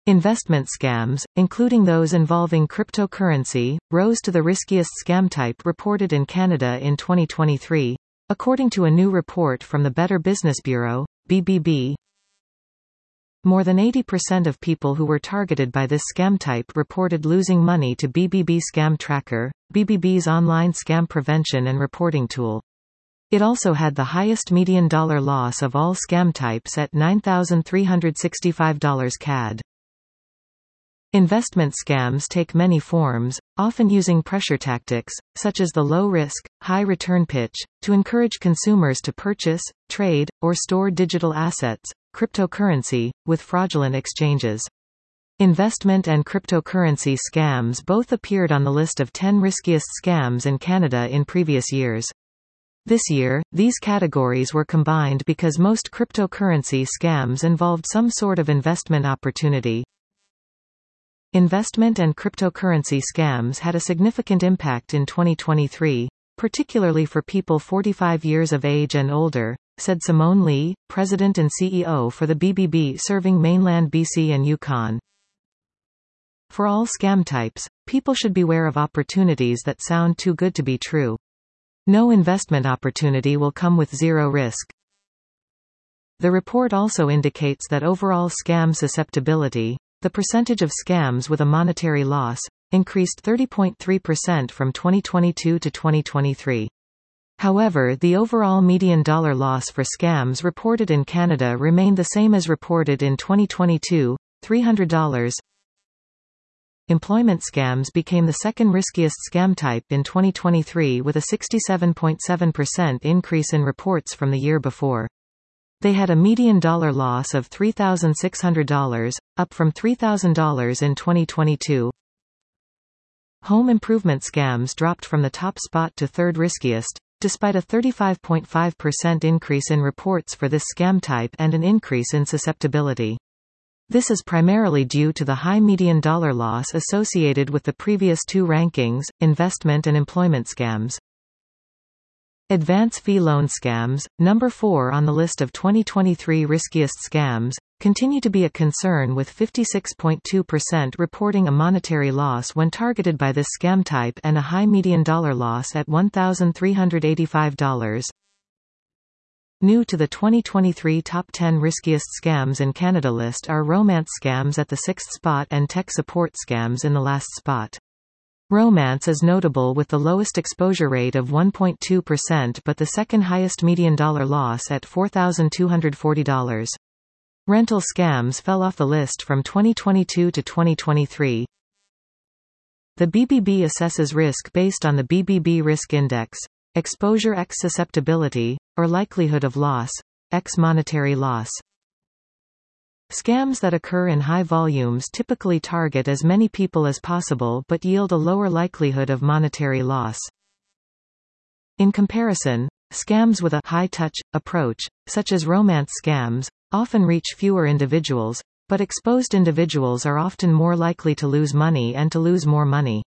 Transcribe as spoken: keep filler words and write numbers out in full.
Investment scams, including those involving cryptocurrency, rose to the riskiest scam type reported in Canada in twenty twenty-three, according to a new report from the Better Business Bureau, B B B. More than eighty percent of people who were targeted by this scam type reported losing money to B B B Scam Tracker, B B B's online scam prevention and reporting tool. It also had the highest median dollar loss of all scam types at nine thousand three hundred sixty-five dollars C A D. Investment scams take many forms, often using pressure tactics, such as the low-risk, high-return pitch, to encourage consumers to purchase, trade, or store digital assets, cryptocurrency, with fraudulent exchanges. Investment and cryptocurrency scams both appeared on the list of ten riskiest scams in Canada in previous years. This year, these categories were combined because most cryptocurrency scams involved some sort of investment opportunity. Investment and cryptocurrency scams had a significant impact in twenty twenty-three, particularly for people forty-five years of age and older, said Simone Lee, President and C E O for the B B B serving mainland B C and Yukon. For all scam types, people should beware of opportunities that sound too good to be true. No investment opportunity will come with zero risk. The report also indicates that overall scam susceptibility, the percentage of scams with a monetary loss, increased thirty point three percent from twenty twenty-two to twenty twenty-three. However, the overall median dollar loss for scams reported in Canada remained the same as reported in twenty twenty-two, three hundred dollars. Employment scams became the second riskiest scam type in twenty twenty-three with a sixty-seven point seven percent increase in reports from the year before. They had a median dollar loss of three thousand six hundred dollars, up from three thousand dollars in twenty twenty-two. Home improvement scams dropped from the top spot to third riskiest, despite a thirty-five point five percent increase in reports for this scam type and an increase in susceptibility. This is primarily due to the high median dollar loss associated with the previous two rankings, investment and employment scams. Advance fee loan scams, number four on the list of twenty twenty-three riskiest scams, continue to be a concern with fifty-six point two percent reporting a monetary loss when targeted by this scam type and a high median dollar loss at one thousand three hundred eighty-five dollars. New to the twenty twenty-three Top ten Riskiest Scams in Canada list are romance scams at the sixth spot and tech support scams in the last spot. Romance is notable with the lowest exposure rate of one point two percent but the second highest median dollar loss at four thousand two hundred forty dollars. Rental scams fell off the list from twenty twenty-two to twenty twenty-three. The B B B assesses risk based on the B B B Risk Index, exposure x susceptibility, or likelihood of loss, x monetary loss. Scams that occur in high volumes typically target as many people as possible but yield a lower likelihood of monetary loss. In comparison, scams with a high-touch approach, such as romance scams, often reach fewer individuals, but exposed individuals are often more likely to lose money and to lose more money.